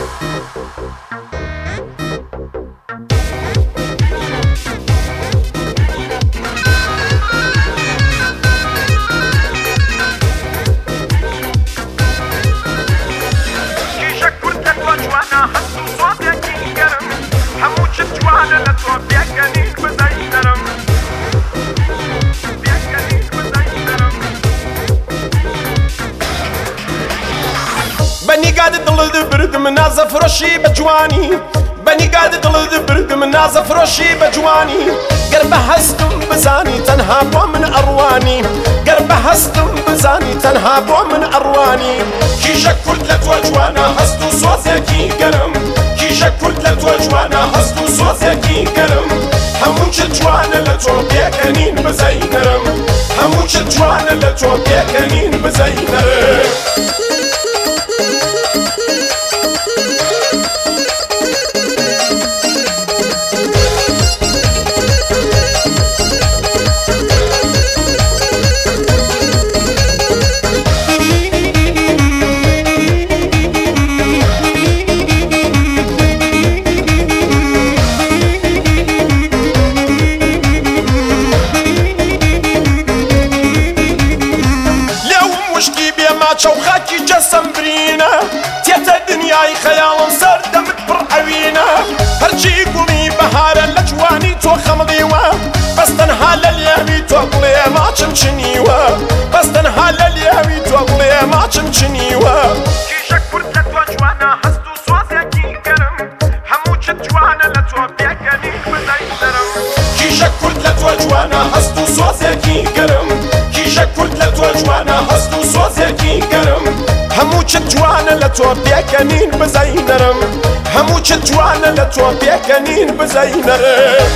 بني قاعد دل برد من نازة فروشي بجواني بني قاعد دل برد من نازة فروشي بجواني قربه هستم بزاني تنها بو من أرواني قربه هستم بزاني تنها بو من أرواني كيشك كرد لتوجوانا هستو صوتكي قرم كيشك كرد لتوجوانا هستو صوتكي قرم همون جوانا لتو بيكنين بزينرم همون جوانا لتو بيكنين بزينرم شوخاكي جسم برينا تيتا دنياي خيالم سر دمت برعوينا هرجي قومي بهارا لجواني تو خمضيوا بس تنها لليامي تو قلي ما چمچنيوا بس تنها لليامي تو قلي ما چمچنيوا كيشك برد لتوجوانا هستو صوتكي قرم همو جوانا لتو بيكني بزينرم كيشك برد لتوجوانا هستو صوتكي قرم كيشك برد لتوجوانا هستو صوتكي قرم همو جوانا لتو بيكنين بزينرم همو جوانا لتو بيكنين بزينرم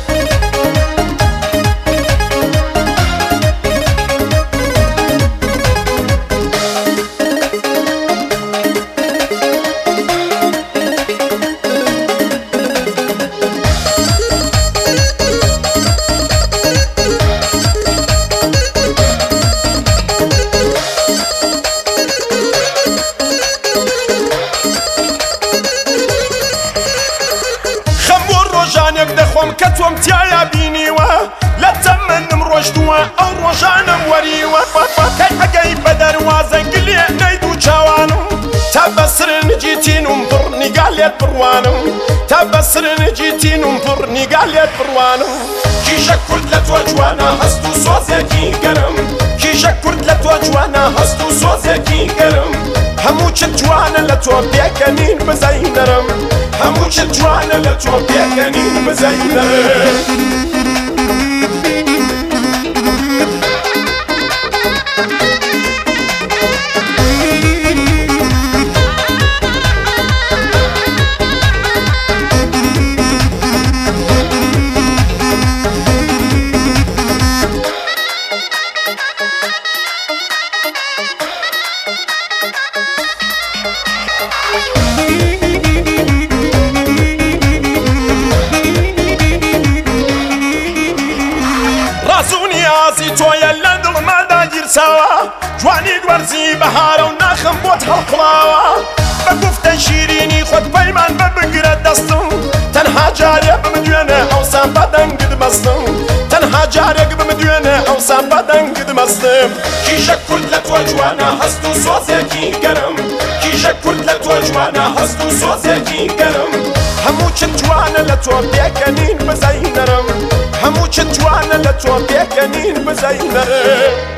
ڕۆژانێک دەخۆم کە تۆم تایە بینیوە لە تەمەنم ڕۆژتووە ئەو ڕۆژانم وەریوە کەی ئەگەی بە دەروازە گلێ نەیدوو چاوانم تا بەسرنجیتینم پڕ نیگا لێت بڕوانم تا بەسرنجیتینم پڕ نیگا لێت بڕوانم کیژە کورد لە تۆ جوانە هەست و سۆزێکی گەرم کیژە کورد لە تۆ جوانە هەست و سۆزێکی گەرم همو جوانا لتو بيكنين بزينرم همو جوانا لتو بيكنين بزينرم رازونيازي تويا لندل ما داير سوا جواني قورزي بهارة وناخم بوت هالقلاوة بقفتن شيريني خود بيمان ببقرة دستم تنها جارية بمدينة أوسان بدن قد مصدم تنها جارية بمدينة أوسان بدن قد مصدم كيشك كرد لتو جوانا هستو صوتكي قرم كيشك كرد لتو جوانا هستو صوتكي قرم همو جوانا لتو بيكنين بزينرم همو جوانا لتو بيكنين بزينرم